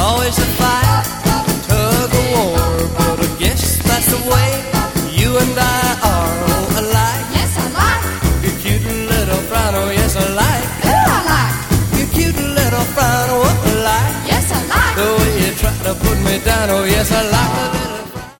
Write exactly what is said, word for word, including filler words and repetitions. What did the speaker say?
always a fight, tug of war, but I guess that's the way you and I are alike. Yes, I like. You cute little frown, oh yes I like. Ooh, I like. You cute little frown, oh I like. Yes, I like. The way you try to put me down, oh yes I like.